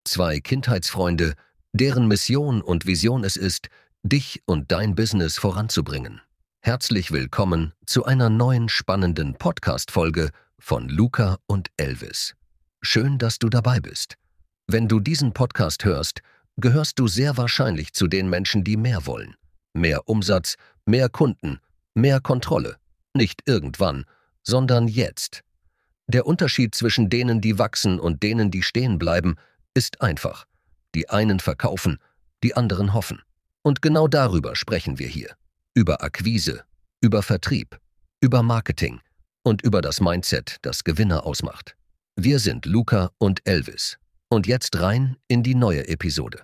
Zwei Kindheitsfreunde, deren Mission und Vision es ist, dich und dein Business voranzubringen. Herzlich willkommen zu einer neuen spannenden Podcast-Folge von Luca und Elvis. Schön, dass du dabei bist. Wenn du diesen Podcast hörst, gehörst du sehr wahrscheinlich zu den Menschen, die mehr wollen. Mehr Umsatz, mehr Kunden, mehr Kontrolle. Nicht irgendwann, sondern jetzt. Der Unterschied zwischen denen, die wachsen und denen, die stehen bleiben, ist einfach. Die einen verkaufen, die anderen hoffen. Und genau darüber sprechen wir hier. Über Akquise, über Vertrieb, über Marketing und über das Mindset, das Gewinner ausmacht. Wir sind Luca und Elvis. Und jetzt rein in die neue Episode.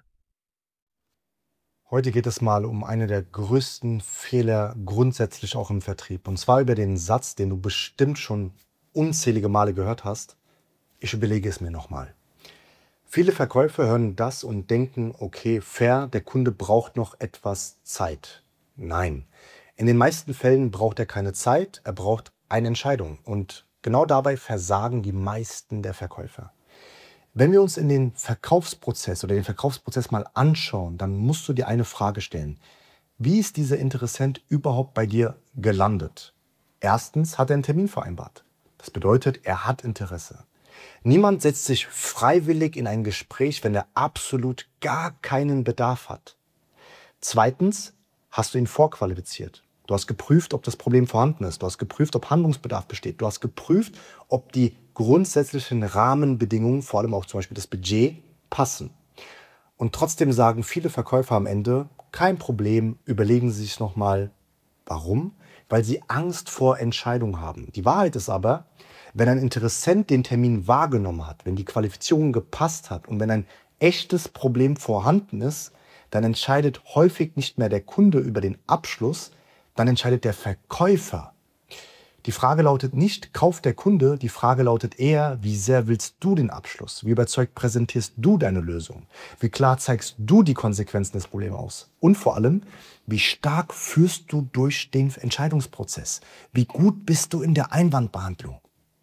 Heute geht es mal um eine der größten Fehler grundsätzlich auch im Vertrieb. Und zwar über den Satz, den du bestimmt schon unzählige Male gehört hast. Ich überlege es mir nochmal. Viele Verkäufer hören das und denken, okay, fair, der Kunde braucht noch etwas Zeit. Nein, in den meisten Fällen braucht er keine Zeit, er braucht eine Entscheidung. Und genau dabei versagen die meisten der Verkäufer. Wenn wir uns in den Verkaufsprozess oder den Verkaufsprozess mal anschauen, dann musst du dir eine Frage stellen. Wie ist dieser Interessent überhaupt bei dir gelandet? Erstens hat er einen Termin vereinbart. Das bedeutet, er hat Interesse. Niemand setzt sich freiwillig in ein Gespräch, wenn er absolut gar keinen Bedarf hat. Zweitens hast du ihn vorqualifiziert. Du hast geprüft, ob das Problem vorhanden ist. Du hast geprüft, ob Handlungsbedarf besteht. Du hast geprüft, ob die grundsätzlichen Rahmenbedingungen, vor allem auch zum Beispiel das Budget, passen. Und trotzdem sagen viele Verkäufer am Ende, kein Problem, überlegen Sie sich nochmal. Warum? Weil sie Angst vor Entscheidungen haben. Die Wahrheit ist aber, wenn ein Interessent den Termin wahrgenommen hat, wenn die Qualifizierung gepasst hat und wenn ein echtes Problem vorhanden ist, dann entscheidet häufig nicht mehr der Kunde über den Abschluss, dann entscheidet der Verkäufer. Die Frage lautet nicht, kauft der Kunde, die Frage lautet eher, wie sehr willst du den Abschluss? Wie überzeugt präsentierst du deine Lösung? Wie klar zeigst du die Konsequenzen des Problems aus? Und vor allem, wie stark führst du durch den Entscheidungsprozess? Wie gut bist du in der Einwandbehandlung?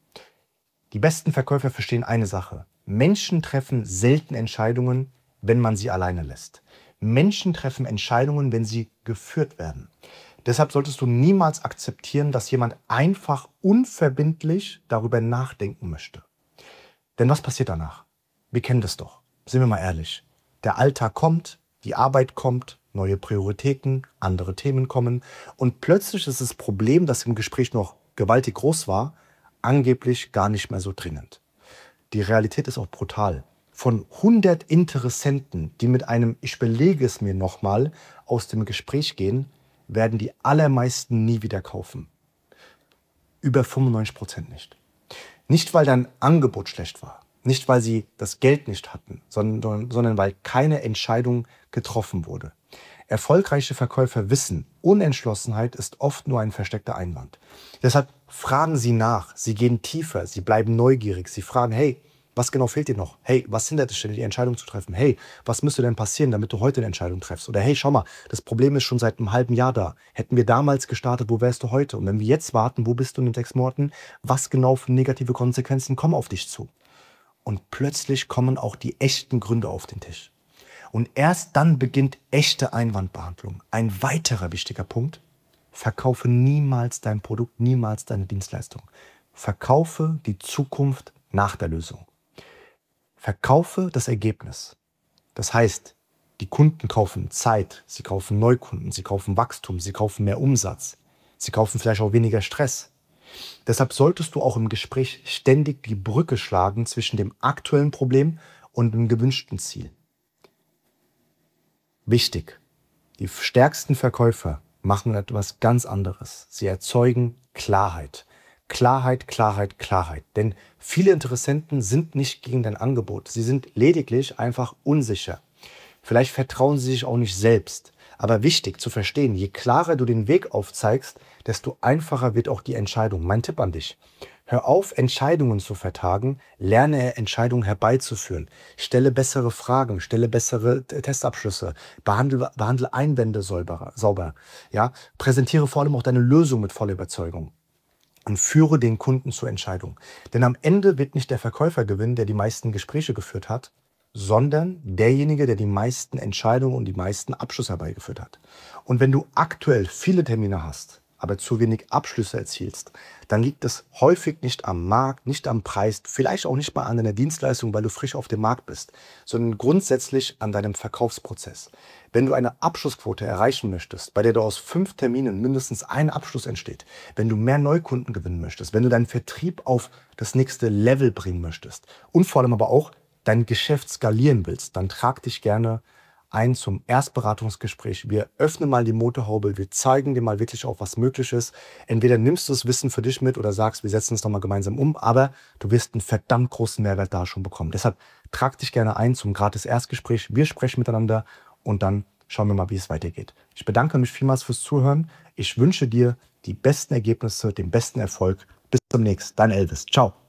Die besten Verkäufer verstehen eine Sache. Menschen treffen selten Entscheidungen, wenn man sie alleine lässt. Menschen treffen Entscheidungen, wenn sie geführt werden. Deshalb solltest du niemals akzeptieren, dass jemand einfach unverbindlich darüber nachdenken möchte. Denn was passiert danach? Wir kennen das doch. Sind wir mal ehrlich. Der Alltag kommt, die Arbeit kommt, neue Prioritäten, andere Themen kommen und plötzlich ist das Problem, das im Gespräch noch gewaltig groß war, angeblich gar nicht mehr so dringend. Die Realität ist auch brutal. Von 100 Interessenten, die mit einem "Ich belege es mir nochmal" aus dem Gespräch gehen, werden die allermeisten nie wieder kaufen. Über 95% nicht. Nicht, weil dein Angebot schlecht war, nicht, weil sie das Geld nicht hatten, sondern weil keine Entscheidung getroffen wurde. Erfolgreiche Verkäufer wissen, Unentschlossenheit ist oft nur ein versteckter Einwand. Deshalb fragen sie nach, sie gehen tiefer, sie bleiben neugierig, sie fragen, hey, was genau fehlt dir noch? Hey, was hindert dich denn, die Entscheidung zu treffen? Hey, was müsste denn passieren, damit du heute eine Entscheidung triffst? Oder hey, schau mal, das Problem ist schon seit einem halben Jahr da. Hätten wir damals gestartet, wo wärst du heute? Und wenn wir jetzt warten, wo bist du in den 6 Monaten? Was genau für negative Konsequenzen kommen auf dich zu? Und plötzlich kommen auch die echten Gründe auf den Tisch. Und erst dann beginnt echte Einwandbehandlung. Ein weiterer wichtiger Punkt: Verkaufe niemals dein Produkt, niemals deine Dienstleistung. Verkaufe die Zukunft nach der Lösung. Verkaufe das Ergebnis. Das heißt, die Kunden kaufen Zeit, sie kaufen Neukunden, sie kaufen Wachstum, sie kaufen mehr Umsatz, sie kaufen vielleicht auch weniger Stress. Deshalb solltest du auch im Gespräch ständig die Brücke schlagen zwischen dem aktuellen Problem und dem gewünschten Ziel. Wichtig: Die stärksten Verkäufer machen etwas ganz anderes. Sie erzeugen Klarheit. Klarheit, Klarheit, Klarheit. Denn viele Interessenten sind nicht gegen dein Angebot. Sie sind lediglich einfach unsicher. Vielleicht vertrauen sie sich auch nicht selbst. Aber wichtig zu verstehen, je klarer du den Weg aufzeigst, desto einfacher wird auch die Entscheidung. Mein Tipp an dich: Hör auf, Entscheidungen zu vertagen, lerne Entscheidungen herbeizuführen. Stelle bessere Fragen, stelle bessere Testabschlüsse, behandle Einwände sauber. Ja? Präsentiere vor allem auch deine Lösung mit voller Überzeugung. Und führe den Kunden zur Entscheidung. Denn am Ende wird nicht der Verkäufer gewinnen, der die meisten Gespräche geführt hat, sondern derjenige, der die meisten Entscheidungen und die meisten Abschlüsse herbeigeführt hat. Und wenn du aktuell viele Termine hast, aber zu wenig Abschlüsse erzielst, dann liegt es häufig nicht am Markt, nicht am Preis, vielleicht auch nicht mal an deiner Dienstleistung, weil du frisch auf dem Markt bist, sondern grundsätzlich an deinem Verkaufsprozess. Wenn du eine Abschlussquote erreichen möchtest, bei der du aus 5 Terminen mindestens ein Abschluss entsteht, wenn du mehr Neukunden gewinnen möchtest, wenn du deinen Vertrieb auf das nächste Level bringen möchtest und vor allem aber auch dein Geschäft skalieren willst, dann trag dich gerne ein zum Erstberatungsgespräch. Wir öffnen mal die Motorhaube, wir zeigen dir mal wirklich auch, was möglich ist. Entweder nimmst du das Wissen für dich mit oder sagst, wir setzen es nochmal gemeinsam um, aber du wirst einen verdammt großen Mehrwert da schon bekommen. Deshalb trag dich gerne ein zum gratis Erstgespräch. Wir sprechen miteinander und dann schauen wir mal, wie es weitergeht. Ich bedanke mich vielmals fürs Zuhören. Ich wünsche dir die besten Ergebnisse, den besten Erfolg. Bis zum nächsten. Dein Elvis. Ciao.